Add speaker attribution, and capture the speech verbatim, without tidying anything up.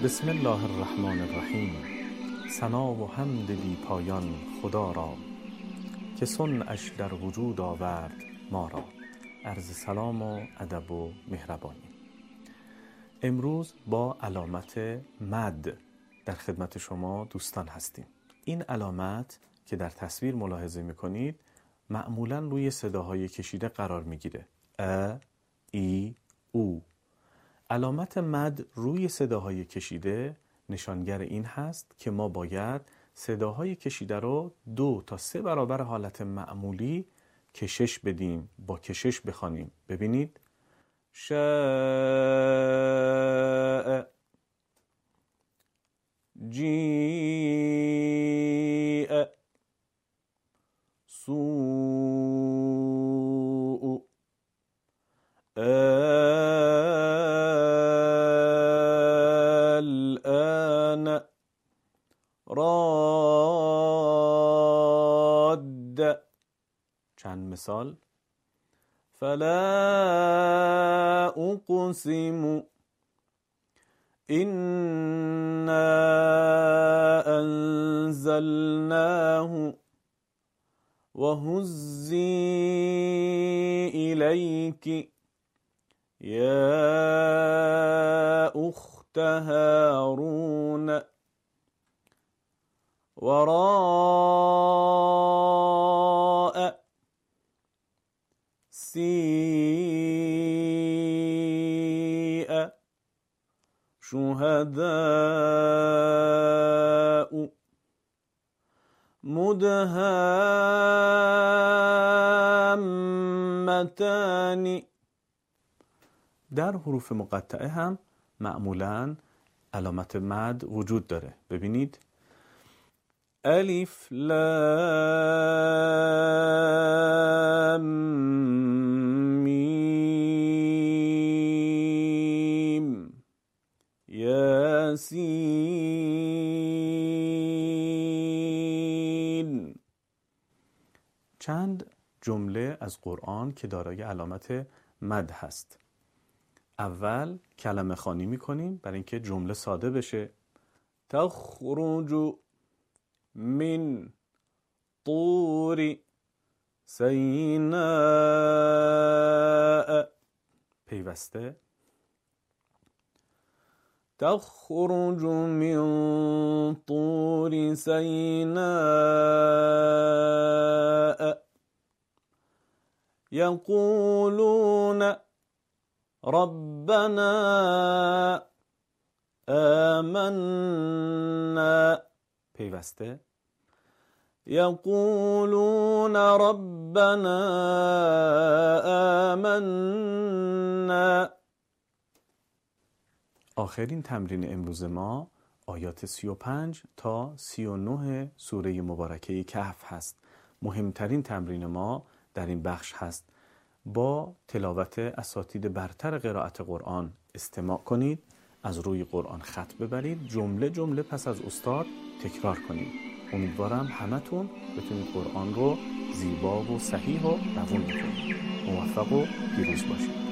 Speaker 1: بسم الله الرحمن الرحیم. ثنا و حمد بی پایان خدا را، که صنعش در وجود آورد ما را. عرض سلام و ادب و مهربانی. امروز با علامت مد در خدمت شما دوستان هستیم. این علامت که در تصویر ملاحظه میکنید معمولاً روی صداهای کشیده قرار میگیره. ا، ای، او. علامت مد روی صداهای کشیده نشانگر این هست که ما باید صداهای کشیده رو دو تا سه برابر حالت معمولی کشش بدیم، با کشش بخوانیم. ببینید: شاء، جیء، سوء، الآن، راد. چند مثال: فلا اقسم، إنا أنزلناه، وهزي إليك يا أخت هارون، وراء سيء شهداء، مدهامتان. در حروف مقطعه هم معمولاً علامت مد وجود داره. ببینید: الف لام میم یاسین. چند جمله از قرآن که دارای علامت مد هست. اول کلمه خوانی میکنیم برای اینکه جمله ساده بشه. تخرج من طور سیناء. پیوسته: تخرج من طور سیناء یقولون ربنا آمنا. پیوسته: یقولون ربنا آمنا. آخرین تمرین امروز ما آیات سی و پنج تا سی و نه سوره مبارکه کهف هست. مهمترین تمرین ما در این بخش هست. با تلاوت اساتید برتر قرائت قرآن استماع کنید، از روی قرآن خط ببرید، جمله جمله پس از استاد تکرار کنید. امیدوارم همتون بتونید قرآن رو زیبا و صحیح و روون بخونید. موفق و پیروز باشید.